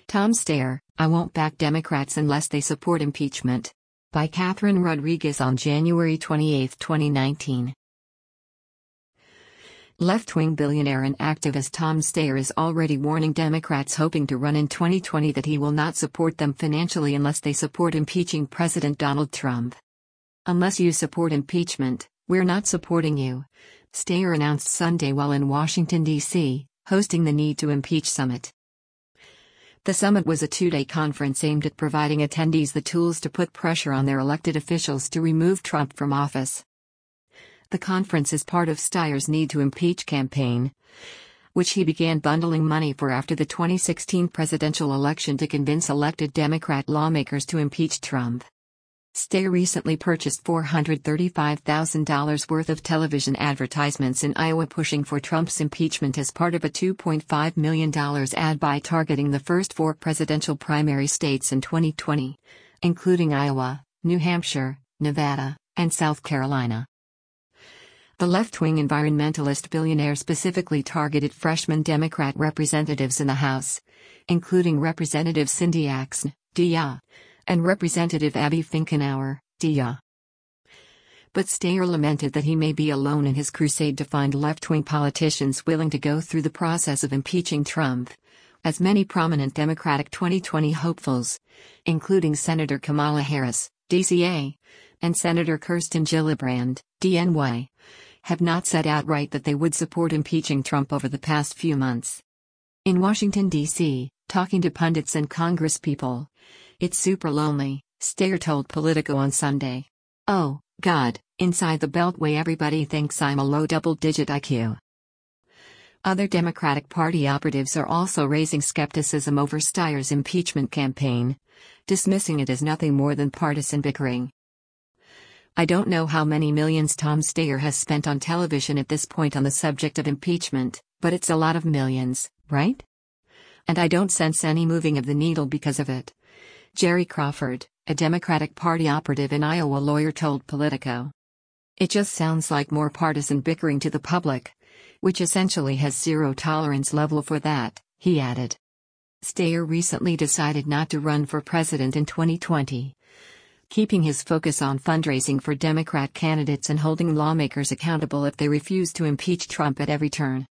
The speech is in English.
Tom Steyer, I won't back Democrats unless they support impeachment. By Catherine Rodriguez on January 28, 2019. Left-wing billionaire and activist Tom Steyer is already warning Democrats hoping to run in 2020 that he will not support them financially unless they support impeaching President Donald Trump. Unless you support impeachment, we're not supporting you, Steyer announced Sunday while in Washington, D.C., hosting the Need to Impeach Summit. The summit was a two-day conference aimed at providing attendees the tools to put pressure on their elected officials to remove Trump from office. The conference is part of Steyer's Need to Impeach campaign, which he began bundling money for after the 2016 presidential election to convince elected Democrat lawmakers to impeach Trump. Steyer recently purchased $435,000 worth of television advertisements in Iowa pushing for Trump's impeachment as part of a $2.5 million ad buy targeting the first four presidential primary states in 2020, including Iowa, New Hampshire, Nevada, and South Carolina. The left-wing environmentalist billionaire specifically targeted freshman Democrat representatives in the House, including Representative Cindy Axne, D.A., and Representative Abby Finkenauer, D.A. But Steyer lamented that he may be alone in his crusade to find left-wing politicians willing to go through the process of impeaching Trump, as many prominent Democratic 2020 hopefuls, including Senator Kamala Harris, DCA, and Senator Kirsten Gillibrand, DNY, have not said outright that they would support impeaching Trump over the past few months. In Washington, D.C., talking to pundits and congresspeople, "It's super lonely," Steyer told Politico on Sunday. "Oh, God, inside the Beltway everybody thinks I'm a low double-digit IQ." Other Democratic Party operatives are also raising skepticism over Steyer's impeachment campaign, dismissing it as nothing more than partisan bickering. "I don't know how many millions Tom Steyer has spent on television at this point on the subject of impeachment, but it's a lot of millions, right? And I don't sense any moving of the needle because of it," Jerry Crawford, a Democratic Party operative in Iowa lawyer told Politico. "It just sounds like more partisan bickering to the public, which essentially has zero tolerance level for that," he added. Steyer recently decided not to run for president in 2020, keeping his focus on fundraising for Democrat candidates and holding lawmakers accountable if they refuse to impeach Trump at every turn.